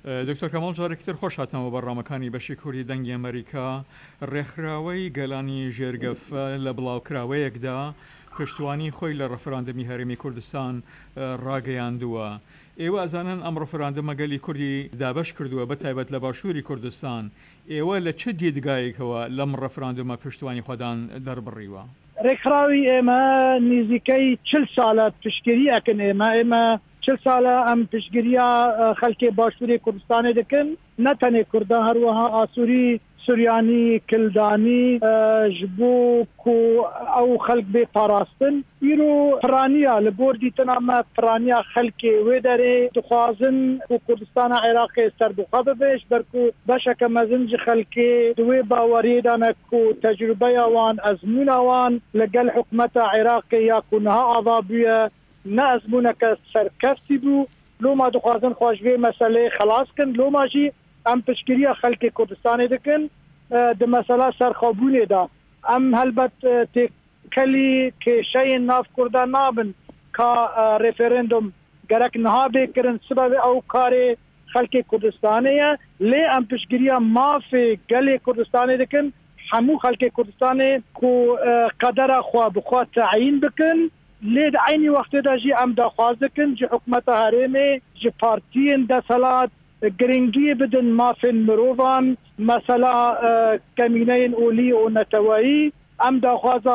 دکتۆر کەماڵ جارێکتر خۆش هاتنەوە بەڕامەکانی بەشی کوردی دەنگی ئەمریکا. ڕێکخراوەی گەلانی ژێرگەفە لە بڵاوکراوەیەکدا پشتوانی خۆی لە ڕەفراندەمی هەرێمی کوردستان ڕاگەیاندووە. ئێوە ئەزانن ئەم ڕەفراندەمە گەلی کوردی دابەش کردووە بە تایبەت لە باشووری کوردستان. ئێوە لە چه دیدگایەکەوە لەم ڕەفراندەمە پشتوانی خۆدان دەربڕیوە؟ ڕێکخراوی ئێمە نزیکەی 40 ساڵە پشتگیری ئەکەن. ئێمە 40 ساڵە ئەم پشتگیریە خەڵکی باشووری کوردستانی دەکەن، نەتەنێ کوردە، هەروەها ئاسووری، سوریانی، کلدانی ji bo ku ew xelk bê parastin. Îro piraniya li gor dîtina me piraniya xelkê wê derê dixwazin ku Kurdistana Iraqê serbixwe bibe ji ber ku beşeke mezin ji xelkê di wê baweriyê de me ku tecrübeya wan, ezmûna wan li gel hikûmeta Iraqê ya ku niha ava bûye ne ezmûneke serkefsî bû. Loma dixwazin xwe ji vê meseleyê xelas kin. Loma jî em piştgiriya xelkê Kurdistanê dikin di mesela serxwebûnê de. Em helbet têkelî kêşeyên nav Kurda nabin ka referandum gerek niha bêkirin sibevê ew karê xelkê Kurdistanê ye. Lê em piştgiriya mafê gelê Kurdistanê dikin, hemû xelkê Kurdistanê ku qedera xwe bi xwe teyîn bikin. Lê di aynî wextê de jî em daxwaz dikin ji hikûmeta herêmê, ji partiyên deselat giringiyê bidin mafên mirovan, mesela kemîneyên olî û netewayî. Em daxwaza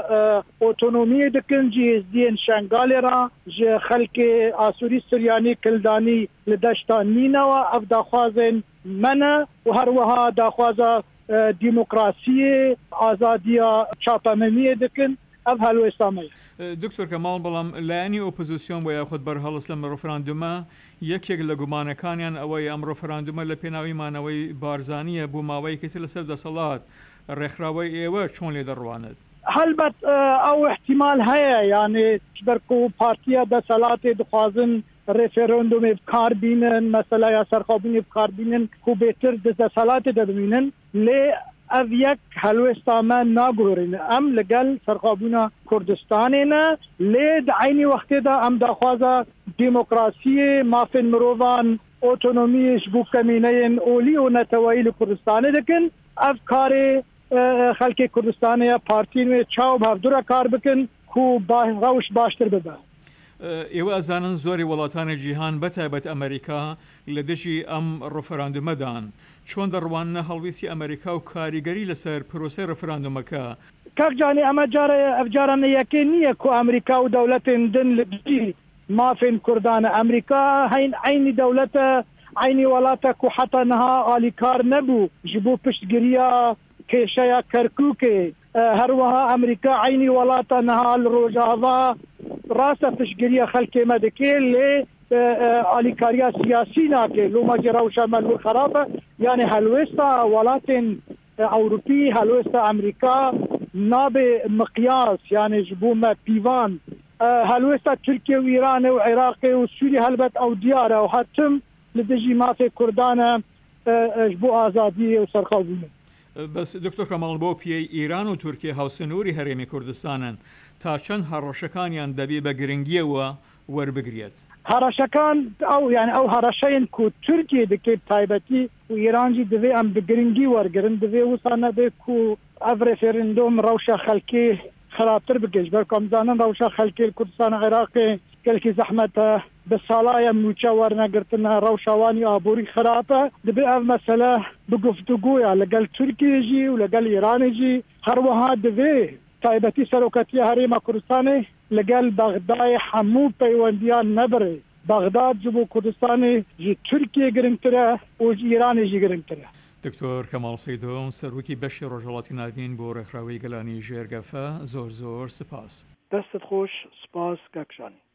otonomiyê dikin ji hêzdiyên Şengalê re, ji xelkê Asûrî, Suryanî, Kildanî li deşta Nînewa. Ev daxwazên me ne û her wiha daxwaza dîmokrasiyê, azadiya çapememiyê dikin. Ev helwesta me. دکتۆر کەماڵ بەڵام لایەنی ئۆپۆزیسیۆن بۆ یاخود بەرهەڵست لەم ڕەفراندومە یەکێک لە گومانەکانیان ئەوەی ئەم ڕەفراندومە لە پێناوی مانەوەی بارزانیە بۆ ماوەیەکی تر لەسەر دەسەڵات. ڕێکخراوەی ئێوە چۆن لێ دەڕوانێت؟ هەلبەت ئەو احتیمال هەیە، یانێ بەرک و پارتیە دەسەڵاتێ دخوازن ڕێفێرەندومێ بکار بینن، مەسەلا یا سەرخابوونی بکار بینن کو بێتر دەسەڵاتێ دەبینن. لێ ev yek helwesta me nagurin. Em li gel serxwebûna Kurdistanê ne, lê di aynî wextê de em daxwaza dîmokrasiyê, mafên mirovan, otonomiyê ji bo kemîneyên olî û netewayî li Kurdistanê dikin. Ev karê xelkê Kurdistanê ya partiyên wê çaw hevdûra kar bikin ku rewş baştir bibe. ئێوە ئەزانن زۆری وڵاتانی جیهان بەتایبەت ئەمریکا لە دژی ئەم ڕەفراندومەدان چۆن دەڕوانە هەڵویستی ئەمریکا و کاریگەری لەسەر پرۆسەی ڕەفراندومەکە. کاکجانی ئەمە جارانە یەکێ نییە کو ئەمریکا و دەوڵەتێن دن لە دژی مافên Kurdanە. ئەمریکا هەین عینی دەوڵەتە، عینی وڵاتە ku heta niha alîkar nebû ji bo piştgiriya kêşeya Kerkûkê. Her wiha Amerîka aynî welata niha li Rojava rasta piştgiriya xelkê me dike, lê alîkariya siyasî nake. Loma ji rewşa me li xerab e. Yani helwêsta welatên Ewropî, helwêsta Amerîka nabe miqyas, yani ji bo me pîvan. Helwêsta Tirkiye û Îranê û Iraqê û Sûrî helbet ew diyar e û hetim li dijî mafê Kurdan e ji bo azadiyê û serxwebûnê. بەس دکتۆر کەماڵ بۆ پێی ئیران و تورکیە هاوسنووری هەرێمی کوردستانن تا چەند هەڕەشەکانیان دەبێ بە گرنگیەوە وەربگرێت. هەڕەشەکان ئەو یان ئەو هەڕەشەیەن ku Tirkiye dike taybetî û Îran jî divê em bi giringî wergirin. Divê wisa nebe ku ev referendum rewşa xelkê xirabtir bike. Ji ber ku em zanin rewşa xelkê Kurdistana Iraqê gelekî zehmet e. Bi salaya mûça wernegirtina rewşa wanî aborî xirab e. Dibe ev mesele bi guftûgoya li gel Tirkiye jî û li gel Îranê jî her wiha divê taybetî seroketiya Herêma Kurdistanê li gel Bexdayê hemû peywendiyan nebire. Bexdad ji bo Kurdistanê ji Tirkiye giringtir e û ji Îranê jî giringtir e. دکتۆر کەماڵ سەیدۆ سەرۆکی بەشی ڕۆژهەڵاتی ناوین بۆ ڕێکخراوەی گەلانی ژێرگەفە زۆر سپاس. دەستت خۆش، سپاس کاکشانی.